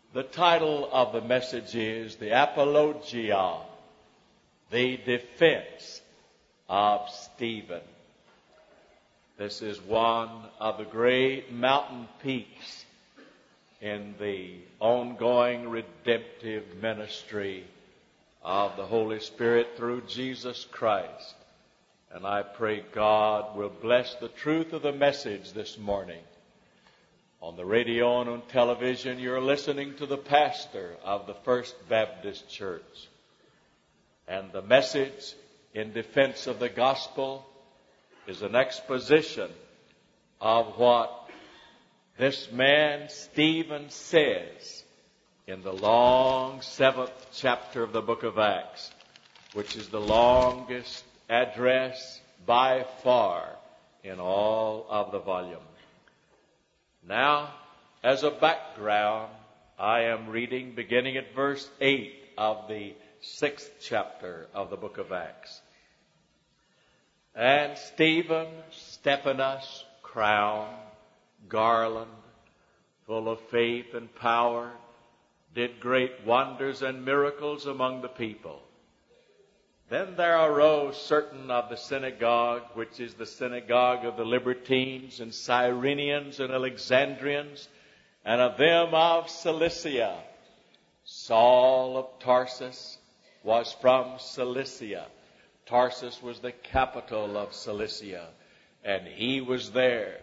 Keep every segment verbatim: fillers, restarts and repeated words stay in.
The title of the message is The Apologia, the Defense of Stephen. This is one of the great mountain peaks in the ongoing redemptive ministry of the Holy Spirit through Jesus Christ. And I pray God will bless the truth of the message this morning. On the radio and on television, you're listening to the pastor of the First Baptist Church. And the message in defense of the gospel is an exposition of what this man Stephen says in the long seventh chapter of the book of Acts, which is the longest address by far in all of the volume. Now, as a background, I am reading beginning at verse eight of the sixth chapter of the book of Acts. And Stephen, Stephanas, crowned, garland, full of faith and power, did great wonders and miracles among the people. Then there arose certain of the synagogue, which is the synagogue of the Libertines and Cyrenians and Alexandrians, and of them of Cilicia. Saul of Tarsus was from Cilicia. Tarsus was the capital of Cilicia, and he was there.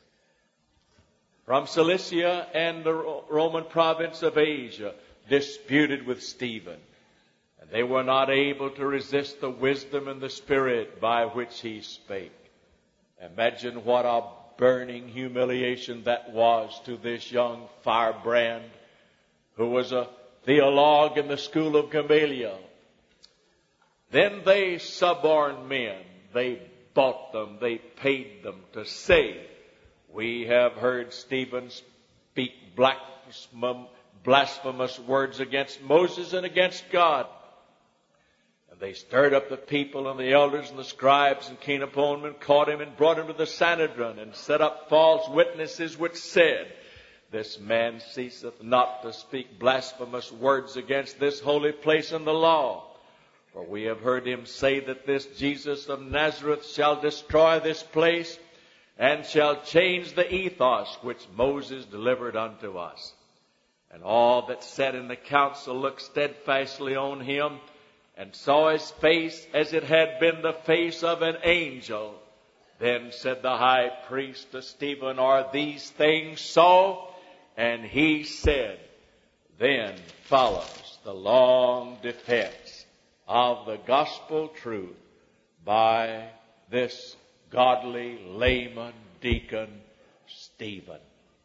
From Cilicia and the Roman province of Asia, disputed with Stephen. And they were not able to resist the wisdom and the spirit by which he spake. Imagine what a burning humiliation that was to this young firebrand who was a theologue in the school of Gamaliel. Then they suborned men. They bought them. They paid them to say, "We have heard Stephen speak blasphemous words against Moses and against God." And they stirred up the people and the elders and the scribes and came upon him and caught him and brought him to the Sanhedrin and set up false witnesses which said, "This man ceaseth not to speak blasphemous words against this holy place and the law. For we have heard him say that this Jesus of Nazareth shall destroy this place and shall change the ethos which Moses delivered unto us." And all that sat in the council looked steadfastly on him and saw his face as it had been the face of an angel. Then said the high priest to Stephen, "Are these things so?" And he said, then follows the long defense of the gospel truth by this godly layman deacon Stephen.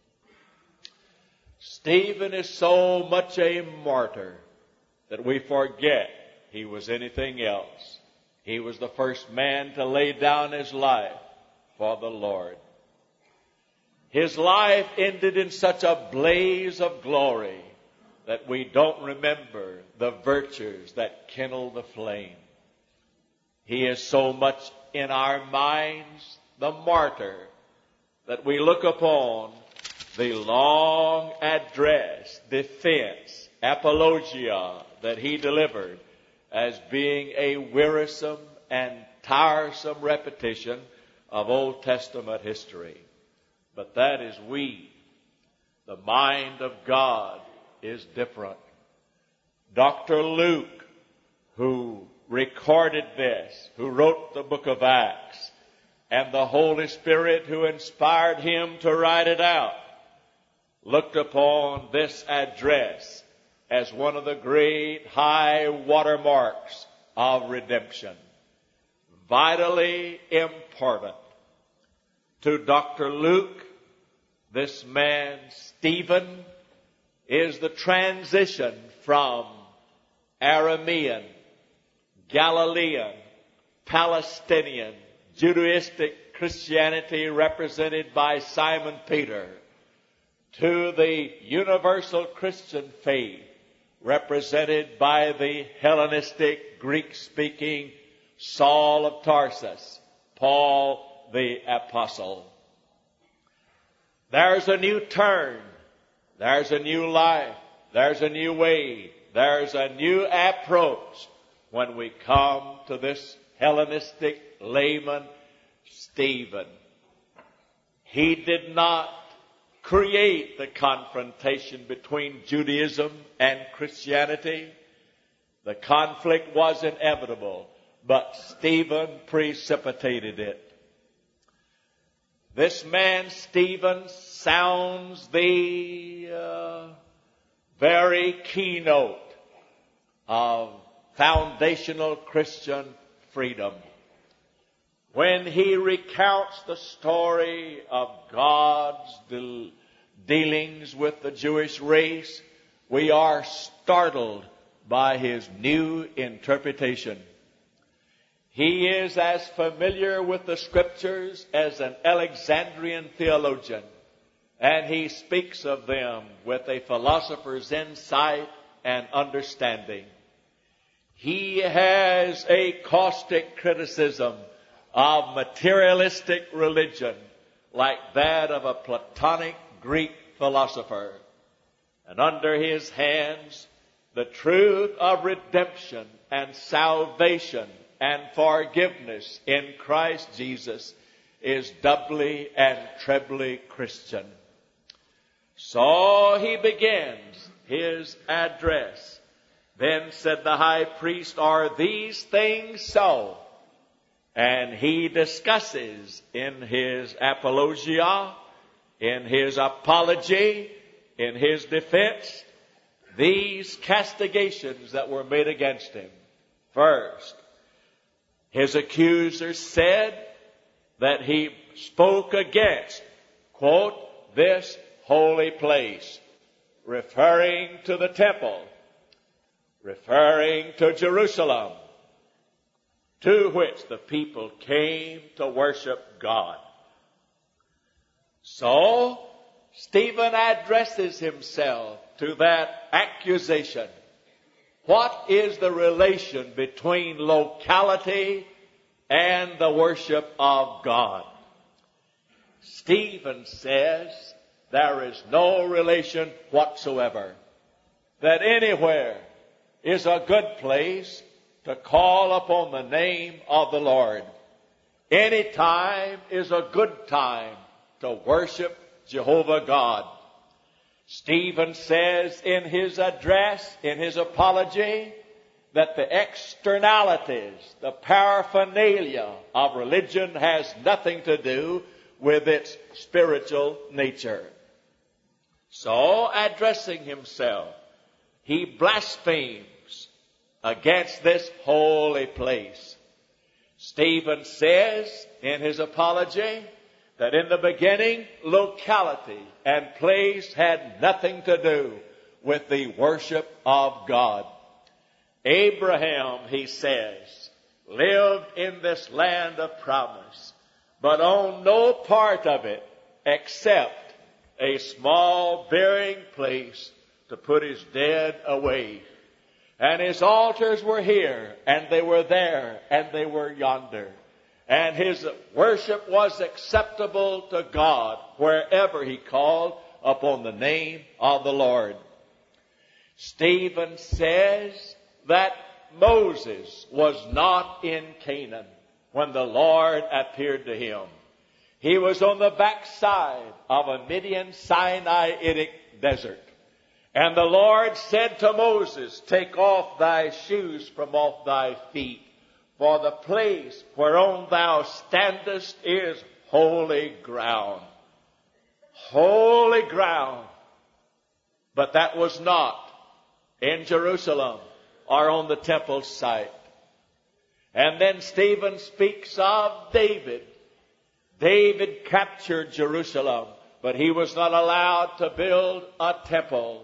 Stephen is so much a martyr that we forget he was anything else. He was the first man to lay down his life for the Lord. His life ended in such a blaze of glory that we don't remember the virtues that kindled the flame. He is so much in our minds the martyr that we look upon the long address, defense, apologia that he delivered as being a wearisome and tiresome repetition of Old Testament history. But that is we. The mind of God is different. Doctor Luke, who recorded this, who wrote the book of Acts, and the Holy Spirit who inspired him to write it out, looked upon this address as one of the great high watermarks of redemption. Vitally important. To Doctor Luke, this man Stephen is the transition from Aramean, Galilean, Palestinian, Judaistic Christianity represented by Simon Peter to the universal Christian faith represented by the Hellenistic, Greek-speaking Saul of Tarsus, Paul the Apostle. There's a new turn. There's a new life. There's a new way. There's a new approach when we come to this Hellenistic layman, Stephen. He did not create the confrontation between Judaism and Christianity. The conflict was inevitable, but Stephen precipitated it. This man, Stephen, sounds the uh, very keynote of foundational Christian freedom. When he recounts the story of God's de- dealings with the Jewish race, we are startled by his new interpretation. He is as familiar with the Scriptures as an Alexandrian theologian, and he speaks of them with a philosopher's insight and understanding. He has a caustic criticism of materialistic religion like that of a Platonic Greek philosopher. And under his hands, the truth of redemption and salvation and forgiveness in Christ Jesus is doubly and trebly Christian. So he begins his address. Then said the high priest, "Are these things so?" And he discusses in his apologia, in his apology, in his defense, these castigations that were made against him. First, his accusers said that he spoke against, quote, this holy place, referring to the temple, referring to Jerusalem, to which the people came to worship God. So, Stephen addresses himself to that accusation. What is the relation between locality and the worship of God? Stephen says there is no relation whatsoever. That anywhere is a good place to call upon the name of the Lord. Any time is a good time to worship Jehovah God. Stephen says in his address, in his apology, that the externalities, the paraphernalia of religion has nothing to do with its spiritual nature. So, addressing himself, he blasphemes against this holy place. Stephen says in his apology that in the beginning, locality and place had nothing to do with the worship of God. Abraham, he says, lived in this land of promise, but owned no part of it except a small burying place to put his dead away. And his altars were here, and they were there, and they were yonder. And his worship was acceptable to God wherever he called upon the name of the Lord. Stephen says that Moses was not in Canaan when the Lord appeared to him. He was on the backside of a Midian Sinaitic desert. And the Lord said to Moses, "Take off thy shoes from off thy feet, for the place whereon thou standest is holy ground." Holy ground. But that was not in Jerusalem or on the temple site. And then Stephen speaks of David. David captured Jerusalem, but he was not allowed to build a temple.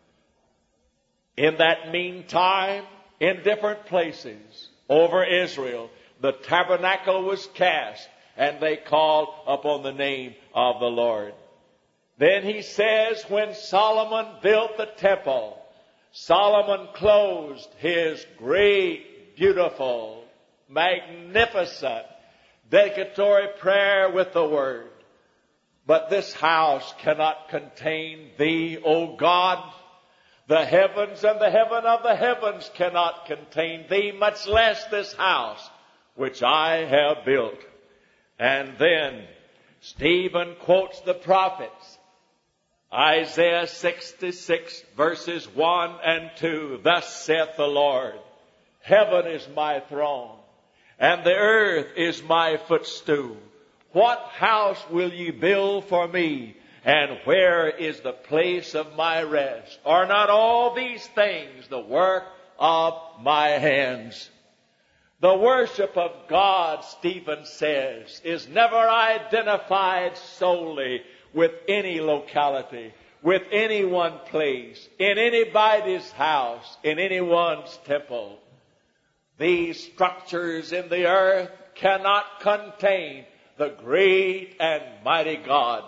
In that meantime, in different places over Israel, the tabernacle was cast, and they called upon the name of the Lord. Then he says, when Solomon built the temple, Solomon closed his great, beautiful, magnificent, dedicatory prayer with the word, "But this house cannot contain thee, O God. The heavens and the heaven of the heavens cannot contain thee, much less this house which I have built. And then Stephen quotes the prophets. Isaiah sixty-six verses one and two. Thus saith the Lord, heaven is my throne, and the earth is my footstool. What house will ye build for me? And where is the place of my rest? Are not all these things the work of my hands? The worship of God, Stephen says, is never identified solely with any locality, with any one place, in anybody's house, in anyone's temple. These structures in the earth cannot contain the great and mighty God.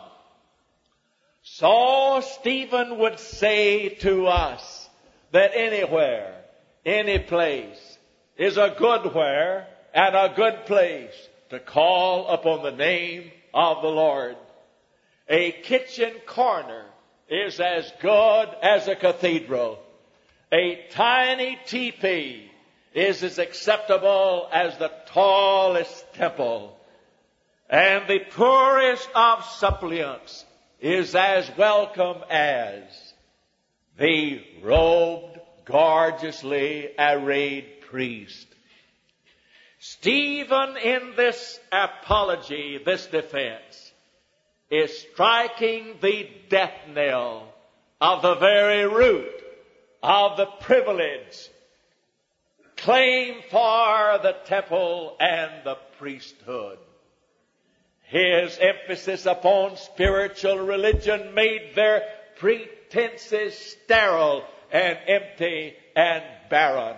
So Stephen would say to us that anywhere, any place is a good where and a good place to call upon the name of the Lord. A kitchen corner is as good as a cathedral. A tiny teepee is as acceptable as the tallest temple. And the poorest of suppliants is as welcome as the robed, gorgeously arrayed priest. Stephen, in this apology, this defense, is striking the death knell of the very root of the privilege claim for the temple and the priesthood. His emphasis upon spiritual religion made their pretenses sterile and empty and barren.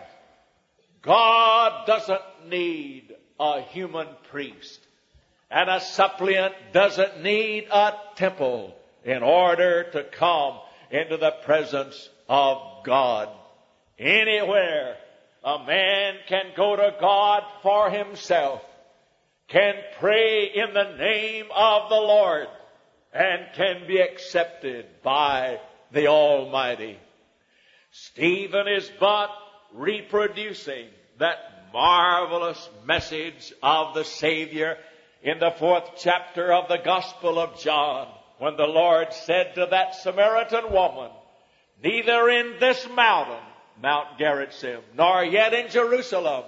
God doesn't need a human priest, and a suppliant doesn't need a temple in order to come into the presence of God. Anywhere a man can go to God for himself, can pray in the name of the Lord, and can be accepted by the Almighty. Stephen is but reproducing that marvelous message of the Savior in the fourth chapter of the Gospel of John, when the Lord said to that Samaritan woman, neither in this mountain, Mount Gerizim, nor yet in Jerusalem,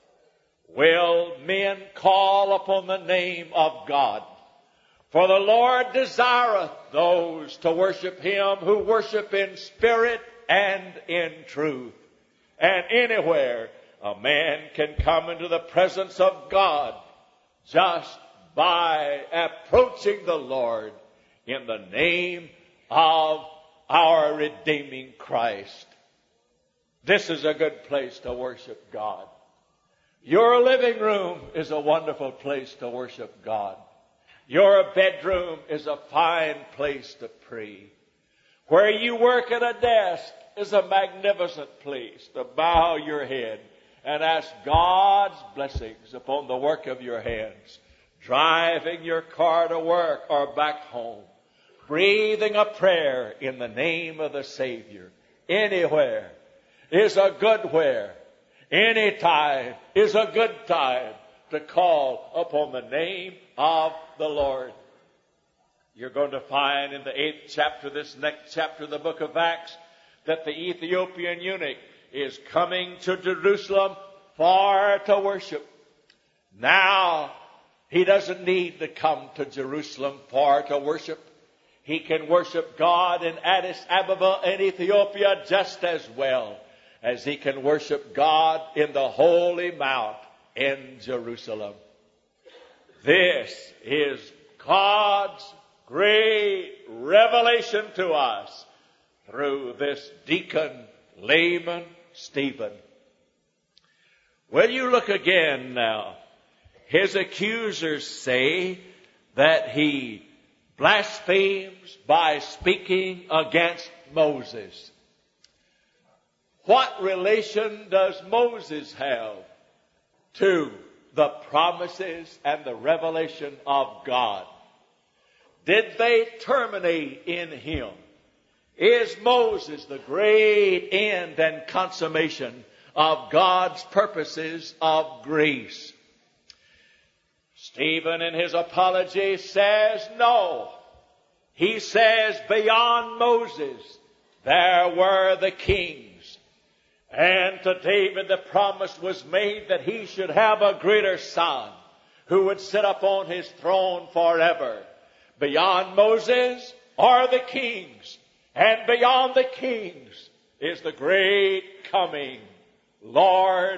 will men call upon the name of God. For the Lord desireth those to worship Him who worship in spirit and in truth. And anywhere a man can come into the presence of God just by approaching the Lord in the name of our redeeming Christ. This is a good place to worship God. Your living room is a wonderful place to worship God. Your bedroom is a fine place to pray. Where you work at a desk is a magnificent place to bow your head and ask God's blessings upon the work of your hands. Driving your car to work or back home. Breathing a prayer in the name of the Savior. Anywhere is a good where. Any time is a good time to call upon the name of the Lord. You're going to find in the eighth chapter, this next chapter of the book of Acts, that the Ethiopian eunuch is coming to Jerusalem for to worship. Now, he doesn't need to come to Jerusalem for to worship. He can worship God in Addis Ababa in Ethiopia just as well as he can worship God in the Holy Mount in Jerusalem. This is God's great revelation to us through this deacon, layman, Stephen. Will you look again now? His accusers say that he blasphemes by speaking against Moses. What relation does Moses have to the promises and the revelation of God? Did they terminate in him? Is Moses the great end and consummation of God's purposes of grace? Stephen in his apology says no. He says beyond Moses there were the kings. And to David the promise was made that he should have a greater son who would sit upon his throne forever. Beyond Moses are the kings. And beyond the kings is the great coming Lord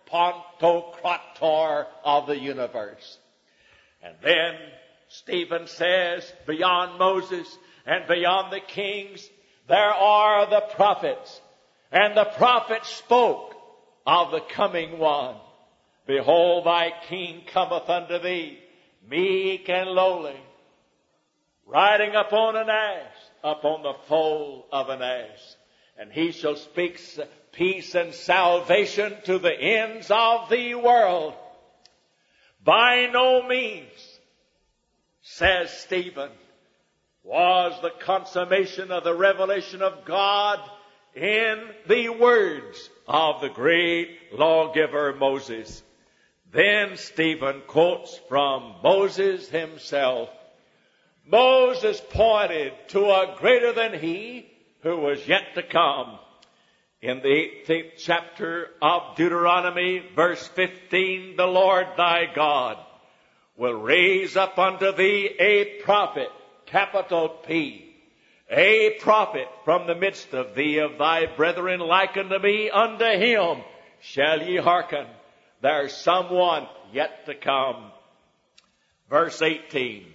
Pantocrator of the universe. And then Stephen says, beyond Moses and beyond the kings, there are the prophets. And the prophets spoke of the coming one. Behold, thy king cometh unto thee, meek and lowly, riding upon an ass, upon the foal of an ass. And he shall speak peace and salvation to the ends of the world. By no means, says Stephen, was the consummation of the revelation of God in the words of the great lawgiver Moses. Then Stephen quotes from Moses himself. Moses pointed to a greater than he who was yet to come. In the eighteenth chapter of Deuteronomy, verse fifteen, the Lord thy God will raise up unto thee a prophet, capital P, a prophet from the midst of thee of thy brethren like unto me. Unto him shall ye hearken. There's someone yet to come. Verse eighteen.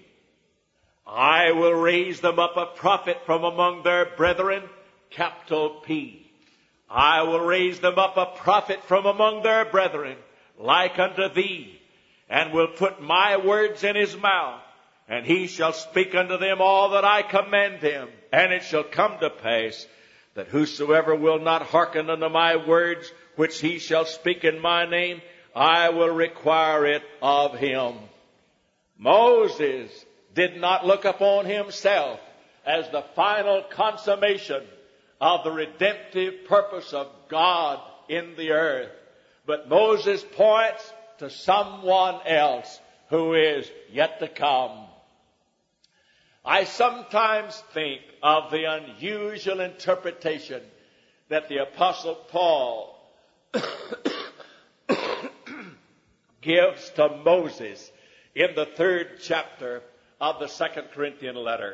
I will raise them up a prophet from among their brethren, capital P. I will raise them up a prophet from among their brethren, like unto thee, and will put my words in his mouth, and he shall speak unto them all that I command him. And it shall come to pass that whosoever will not hearken unto my words, which he shall speak in my name, I will require it of him. Moses did not look upon himself as the final consummation of the redemptive purpose of God in the earth. But Moses points to someone else who is yet to come. I sometimes think of the unusual interpretation that the Apostle Paul gives to Moses in the third chapter of the Second Corinthian letter.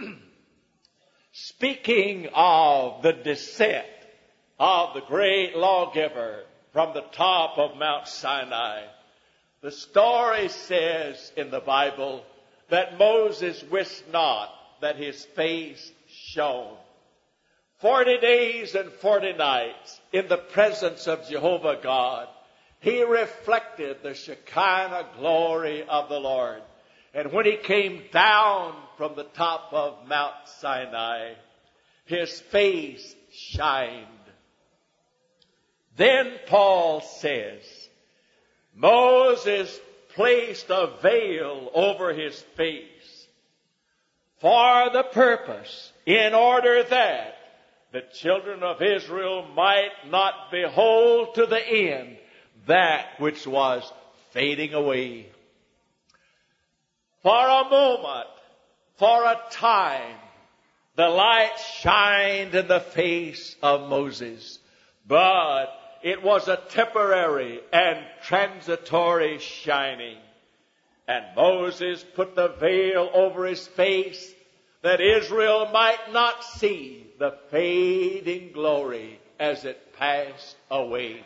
Speaking of the descent of the great lawgiver from the top of Mount Sinai, the story says in the Bible that Moses wist not that his face shone. Forty days and forty nights in the presence of Jehovah God, he reflected the Shekinah glory of the Lord. And when he came down from the top of Mount Sinai, his face shined. Then Paul says, Moses placed a veil over his face for the purpose, in order that the children of Israel might not behold to the end that which was fading away. For a moment, for a time, the light shined in the face of Moses, but it was a temporary and transitory shining. And Moses put the veil over his face that Israel might not see the fading glory as it passed away.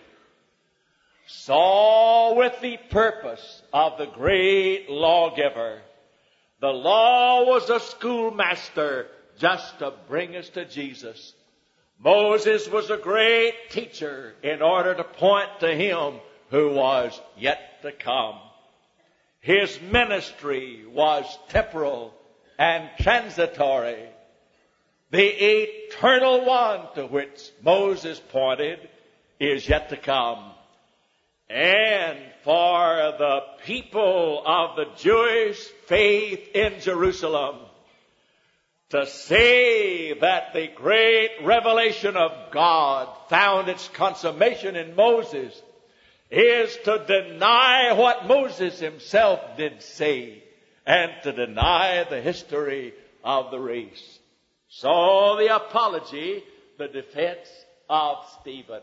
So with the purpose of the great lawgiver, the law was a schoolmaster just to bring us to Jesus. Moses was a great teacher in order to point to him who was yet to come. His ministry was temporal and transitory. The eternal one to which Moses pointed is yet to come. And for the people of the Jewish faith in Jerusalem, to say that the great revelation of God found its consummation in Moses is to deny what Moses himself did say and to deny the history of the race. So the apology, the defense of Stephen.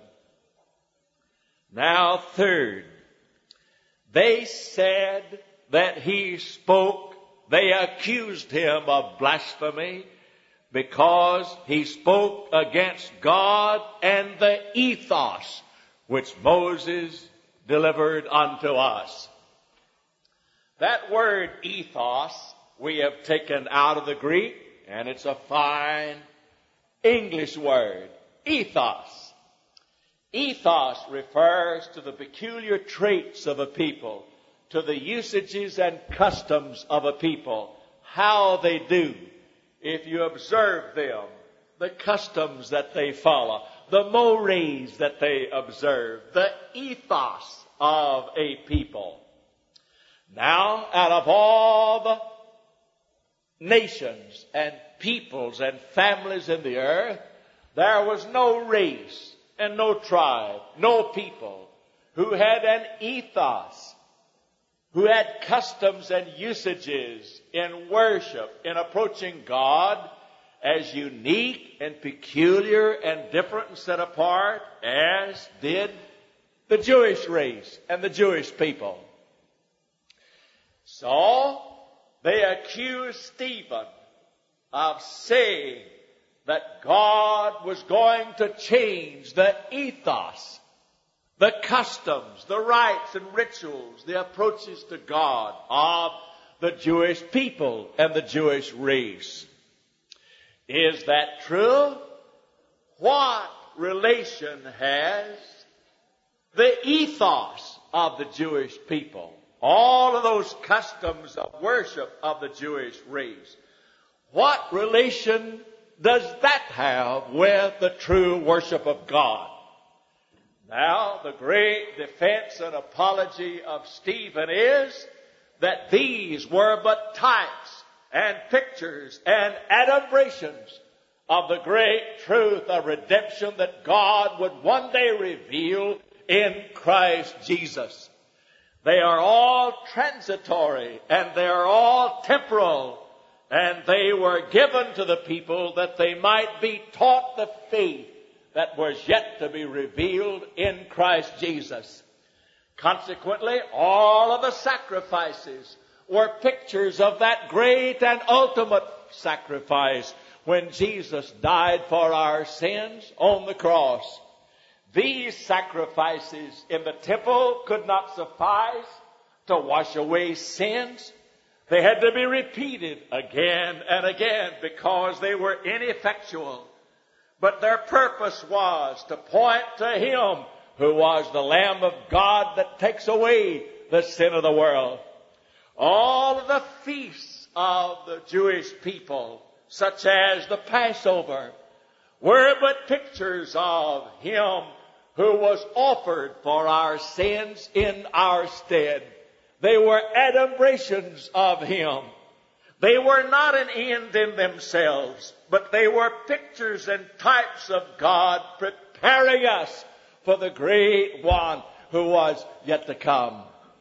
Now third, they said that he spoke, they accused him of blasphemy because he spoke against God and the ethos which Moses delivered unto us. That word ethos we have taken out of the Greek, and it's a fine English word, ethos. Ethos refers to the peculiar traits of a people, to the usages and customs of a people, how they do. If you observe them, the customs that they follow, the mores that they observe, the ethos of a people. Now, out of all the nations and peoples and families in the earth, there was no race and no tribe, no people who had an ethos, who had customs and usages in worship, in approaching God, as unique and peculiar and different and set apart as did the Jewish race and the Jewish people. So they accused Stephen of saying that God was going to change the ethos, the customs, the rites and rituals, the approaches to God of the Jewish people and the Jewish race. Is that true? What relation has the ethos of the Jewish people, all of those customs of worship of the Jewish race, what relation does that have with the true worship of God? Now, the great defense and apology of Stephen is that these were but types and pictures and adumbrations of the great truth of redemption that God would one day reveal in Christ Jesus. They are all transitory and they are all temporal, and they were given to the people that they might be taught the faith that was yet to be revealed in Christ Jesus. Consequently, all of the sacrifices were pictures of that great and ultimate sacrifice when Jesus died for our sins on the cross. These sacrifices in the temple could not suffice to wash away sins. They had to be repeated again and again because they were ineffectual. But their purpose was to point to Him who was the Lamb of God that takes away the sin of the world. All of the feasts of the Jewish people, such as the Passover, were but pictures of Him who was offered for our sins in our stead. They were adumbrations of Him. They were not an end in themselves, but they were pictures and types of God preparing us for the great one who was yet to come.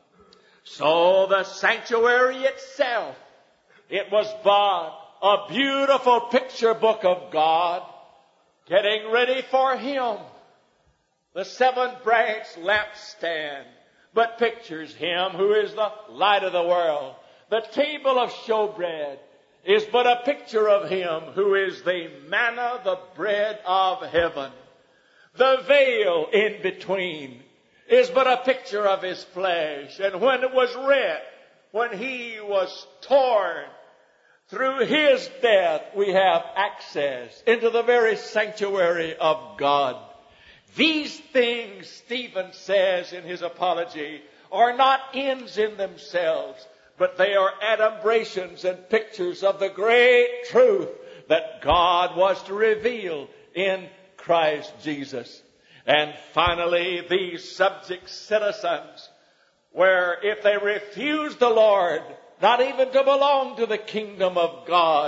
So the sanctuary itself, it was but a beautiful picture book of God getting ready for Him. The seven-branch lampstand but pictures Him who is the light of the world. The table of showbread is but a picture of Him who is the manna, the bread of heaven. The veil in between is but a picture of His flesh. And when it was rent, when He was torn, through His death we have access into the very sanctuary of God. These things, Stephen says in his apology, are not ends in themselves, but they are adumbrations and pictures of the great truth that God was to reveal in Christ Jesus. And finally, these subject citizens, where if they refuse the Lord, not even to belong to the kingdom of God,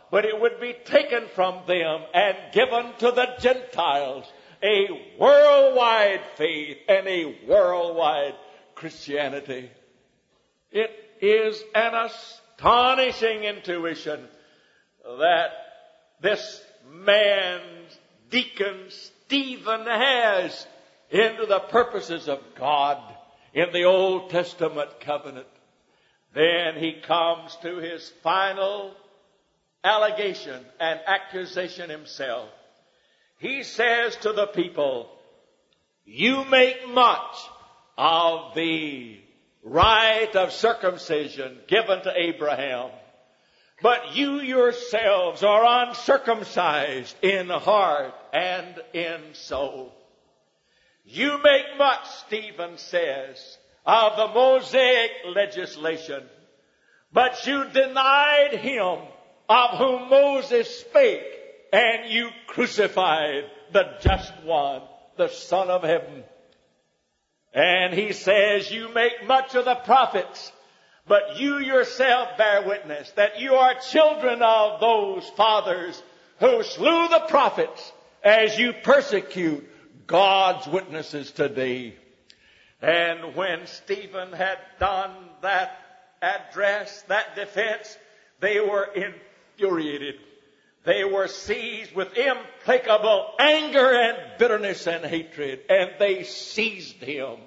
but it would be taken from them and given to the Gentiles. A worldwide faith and a worldwide Christianity. It is an astonishing intuition that this man, Deacon Stephen, has into the purposes of God in the Old Testament covenant. Then he comes to his final allegation and accusation himself. He says to the people, you make much of the rite of circumcision given to Abraham, but you yourselves are uncircumcised in heart and in soul. You make much, Stephen says, of the Mosaic legislation, but you denied him of whom Moses spake, and you crucified the just one, the Son of Heaven. And he says, you make much of the prophets, but you yourself bear witness that you are children of those fathers who slew the prophets, as you persecute God's witnesses today. And when Stephen had done that address, that defense, they were infuriated. They were seized with implacable anger and bitterness and hatred, and they seized him.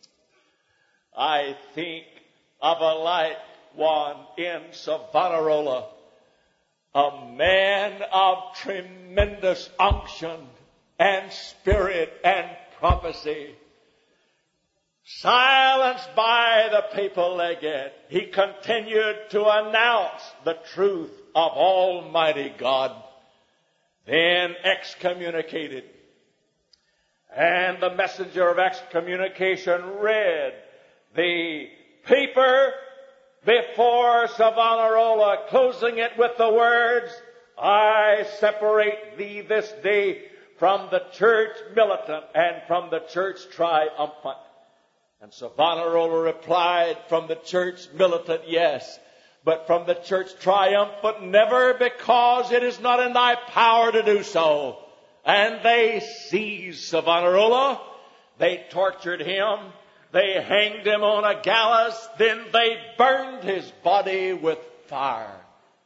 I think of a like one in Savonarola, a man of tremendous unction and spirit and prophecy. Silenced by the papal legate, he continued to announce the truth of Almighty God, then excommunicated. And the messenger of excommunication read the paper before Savonarola, closing it with the words, I separate thee this day from the church militant and from the church triumphant. And Savonarola replied, from the church militant, yes, but from the church triumphant, never, because it is not in thy power to do so. And they seized Savonarola. They tortured him. They hanged him on a gallows. Then they burned his body with fire.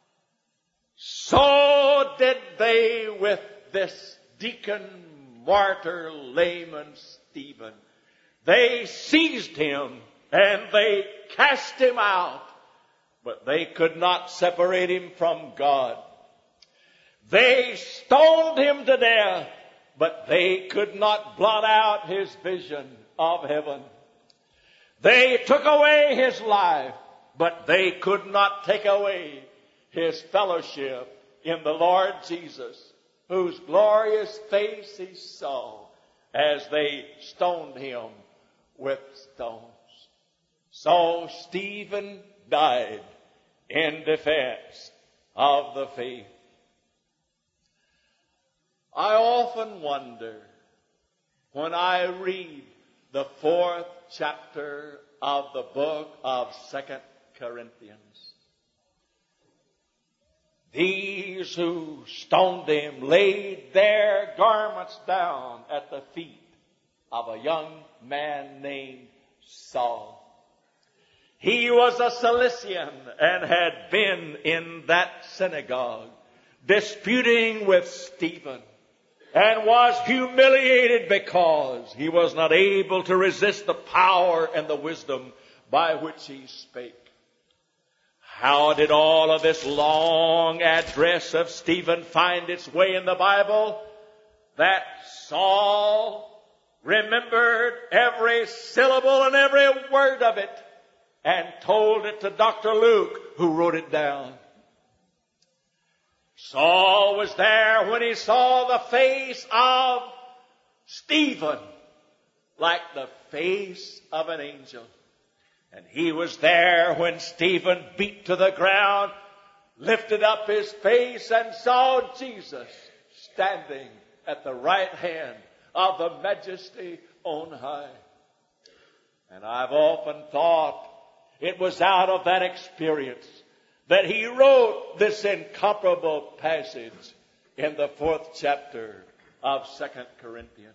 So did they with this deacon, martyr, layman Stephen. They seized him and they cast him out, but they could not separate him from God. They stoned him to death, but they could not blot out his vision of heaven. They took away his life, but they could not take away his fellowship in the Lord Jesus, whose glorious face he saw as they stoned him with stones. So Stephen died in defense of the faith. I often wonder when I read the fourth chapter of the book of Second Corinthians. These who stoned him laid their garments down at the feet of a young man named Saul. He was a Cilician and had been in that synagogue disputing with Stephen, and was humiliated because he was not able to resist the power and the wisdom by which he spake. How did all of this long address of Stephen find its way in the Bible? That Saul remembered every syllable and every word of it and told it to Doctor Luke, who wrote it down. Saul was there when he saw the face of Stephen like the face of an angel. And he was there when Stephen beat to the ground, lifted up his face, and saw Jesus standing at the right hand of the Majesty on high. And I've often thought it was out of that experience that he wrote this incomparable passage in the fourth chapter of Second Corinthians.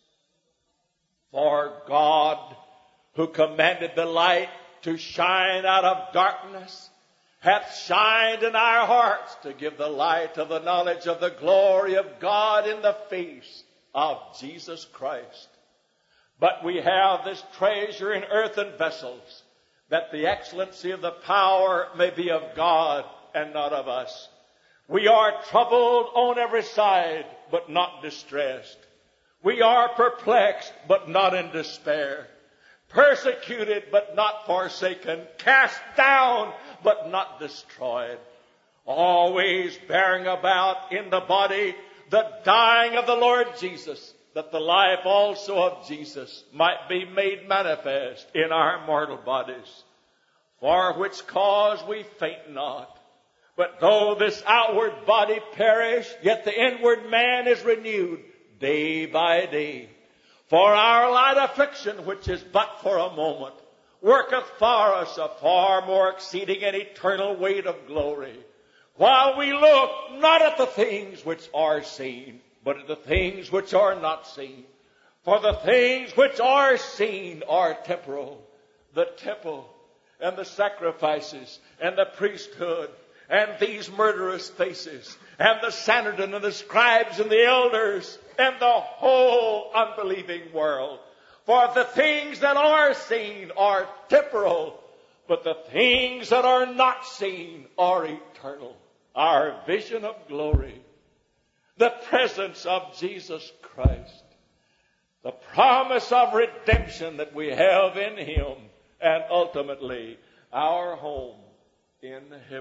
For God, who commanded the light to shine out of darkness, hath shined in our hearts to give the light of the knowledge of the glory of God in the face of Jesus Christ. But we have this treasure in earthen vessels, that the excellency of the power may be of God and not of us. We are troubled on every side, but not distressed. We are perplexed, but not in despair. Persecuted, but not forsaken. Cast down, but not destroyed. Always bearing about in the body the dying of the Lord Jesus, that the life also of Jesus might be made manifest in our mortal bodies. For which cause we faint not. But though this outward body perish, yet the inward man is renewed day by day. For our light affliction, which is but for a moment, worketh for us a far more exceeding and eternal weight of glory, while we look not at the things which are seen, but at the things which are not seen. For the things which are seen are temporal. The temple and the sacrifices and the priesthood and these murderous faces and the Sanhedrin and the scribes and the elders and the whole unbelieving world. For the things that are seen are temporal, but the things that are not seen are eternal. Our vision of glory, the presence of Jesus Christ, the promise of redemption that we have in Him, and ultimately our home in heaven.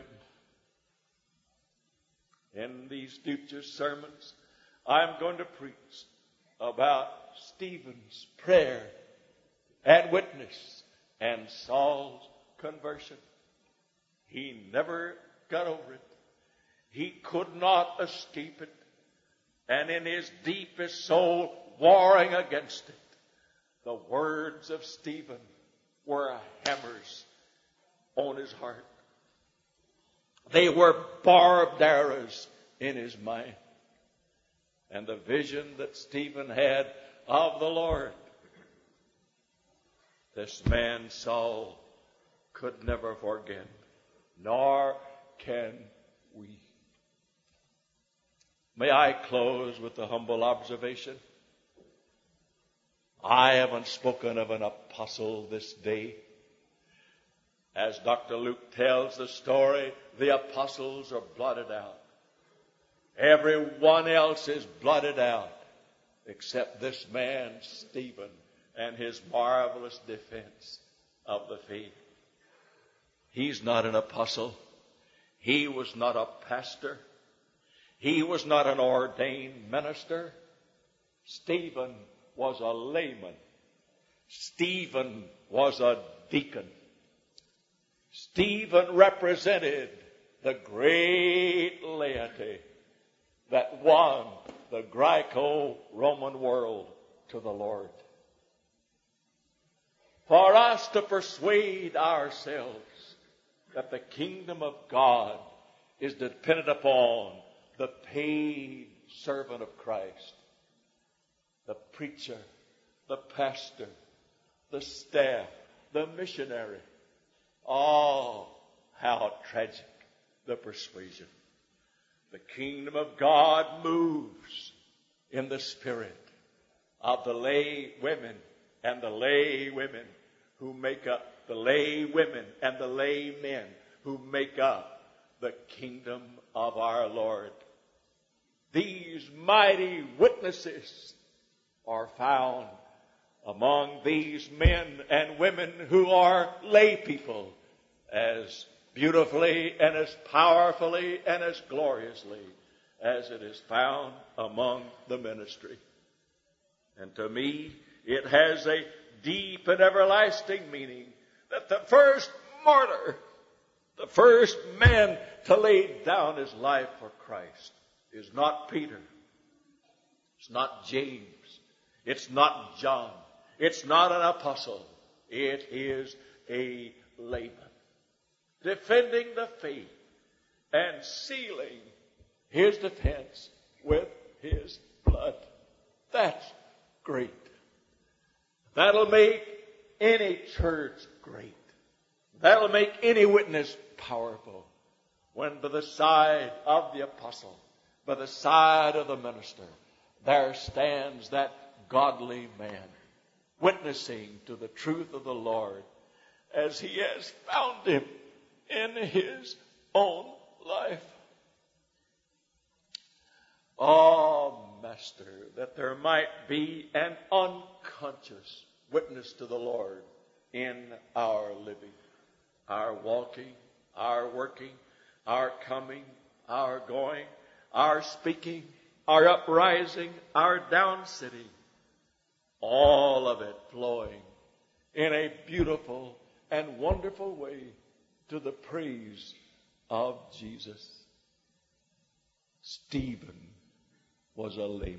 In these future sermons, I'm going to preach about Stephen's prayer and witness and Saul's conversion. He never got over it. He could not escape it. And in his deepest soul, warring against it, the words of Stephen were hammers on his heart. They were barbed arrows in his mind. And the vision that Stephen had of the Lord, this man Saul could never forget, nor can we. May I close with a humble observation? I haven't spoken of an apostle this day. As Doctor Luke tells the story, the apostles are blotted out. Everyone else is blotted out except this man, Stephen, and his marvelous defense of the faith. He's not an apostle. He was not a pastor. He was not an ordained minister. Stephen was a layman. Stephen was a deacon. Stephen represented the great laity that won the Greco-Roman world to the Lord. For us to persuade ourselves that the kingdom of God is dependent upon the paid servant of Christ, the preacher, the pastor, the staff, the missionary. Oh, how tragic the persuasion. The kingdom of God moves in the spirit of the lay women and the lay women who make up, the lay women and the lay men who make up the kingdom of our Lord. These mighty witnesses are found among these men and women who are lay people, as beautifully and as powerfully and as gloriously as it is found among the ministry. And to me, it has a deep and everlasting meaning that the first martyr, the first man to lay down his life for Christ, is not Peter. It's not James. It's not John. It's not an apostle. It is a layman, defending the faith and sealing his defense with his blood. That's great. That'll make any church great. That'll make any witness powerful. When by the side of the apostle, by the side of the minister, there stands that godly man, witnessing to the truth of the Lord as he has found him in his own life. Oh, Master, that there might be an unconscious witness to the Lord in our living, our walking, our working, our coming, our going, our speaking, our uprising, our downsitting. All of it flowing in a beautiful and wonderful way to the praise of Jesus. Stephen was a layman.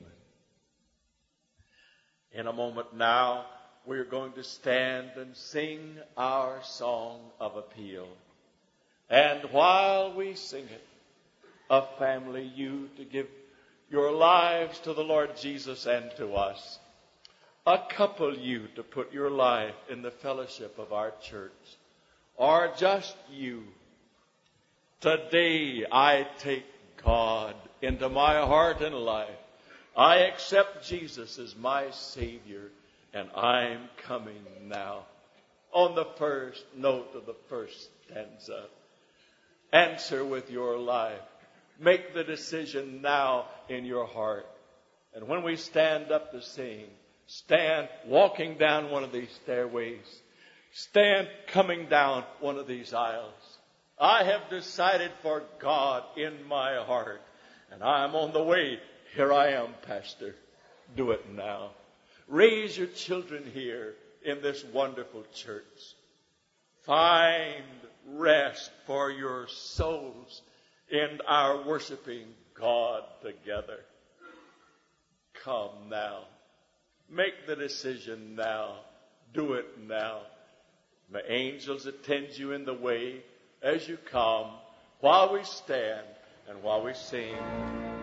In a moment now, we're going to stand and sing our song of appeal. And while we sing it, a family, you to give your lives to the Lord Jesus and to us. A couple, you to put your life in the fellowship of our church. Or just you. Today I take God into my heart and life. I accept Jesus as my Savior, and I'm coming now. On the first note of the first stanza, answer with your life. Make the decision now in your heart. And when we stand up to sing, stand walking down one of these stairways. Stand coming down one of these aisles. I have decided for God in my heart, and I'm on the way. Here I am, Pastor. Do it now. Raise your children here in this wonderful church. Find rest for your souls in our worshiping God together. Come now. Make the decision now. Do it now. May angels attend you in the way as you come, while we stand and while we sing.